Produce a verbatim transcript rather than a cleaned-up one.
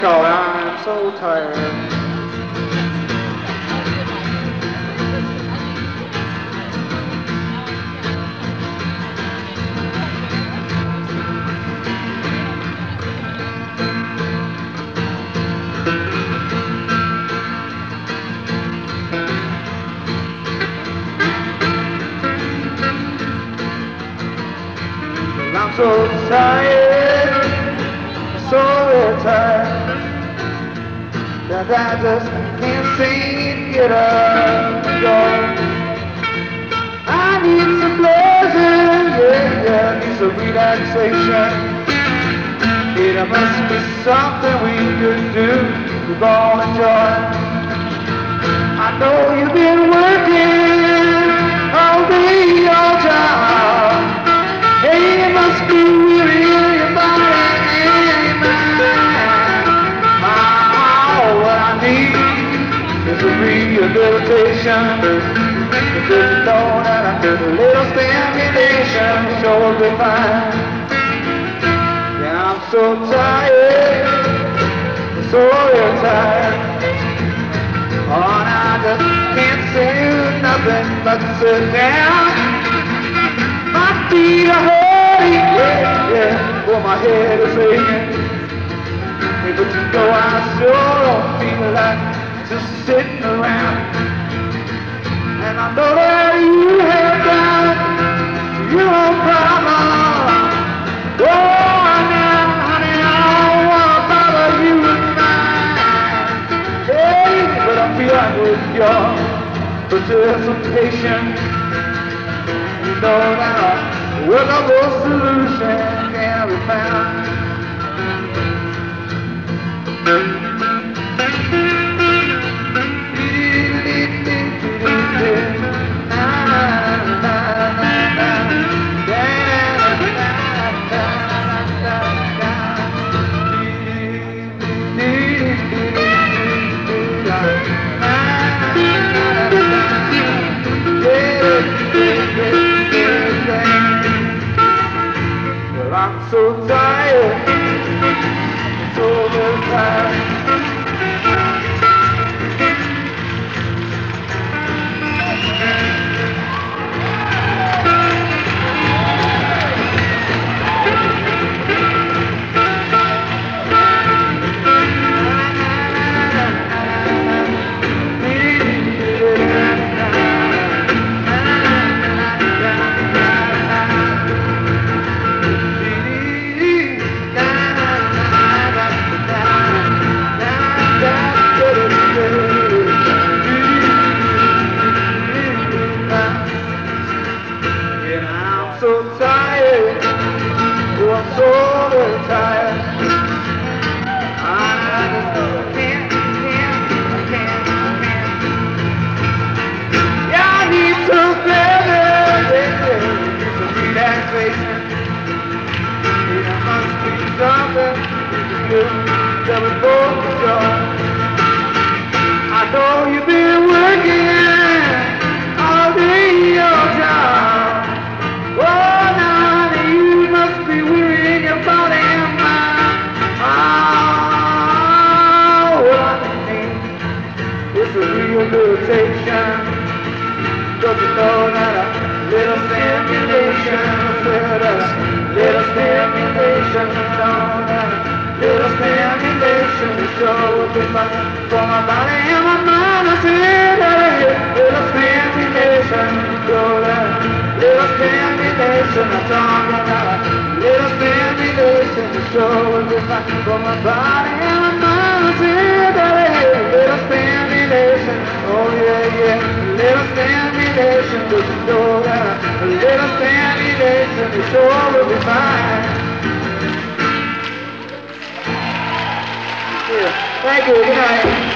Oh, I'm so tired. I'm so tired, so very tired, that I just can't seem to get up and go. I need some pleasure, yeah, yeah, I need some relaxation. It must be something we could do with all the joy. I know you've been working all day, all time. Hey, it must be weary in your body and your mind. Oh, what I need is a rehabilitation. If there's a thought and a little stimulation, sure will be fine. Yeah, I'm so tired, so very tired. Oh, and I just can't say nothing but sit down. My feet are hurting, yeah, yeah, well my head is aching. Hey, but you know I sure don't feel like just sitting around. And I know that you have got your own problem. Oh, now, honey, I don't wanna bother you with mine. Yeah, but I feel like with your participation. You know that a workable solution can be found. I'm so tired, so very tired. So tired, oh I'm so very tired. I just can't, can't, can't, can't. Yeah, I need some pleasure, yeah, need some relaxation. There must be something good that we both enjoy. I know you've been working all day, all job. Oh, now you must be weary in your body and mind. Oh, what I need is a rehabilitation. Don't you know that a little stimulation, a little stimulation, know that a little stimulation will sure will be fun for my body and my mind. I said that a little stimulation, know that. Little stimulation, I'm talking about a little stimulation, the show will be fine for my body and my mind. I said that a little stimulation, oh yeah, yeah, little stimulation, but you know that a little stimulation, the show will be fine. Yeah, thank you, good night.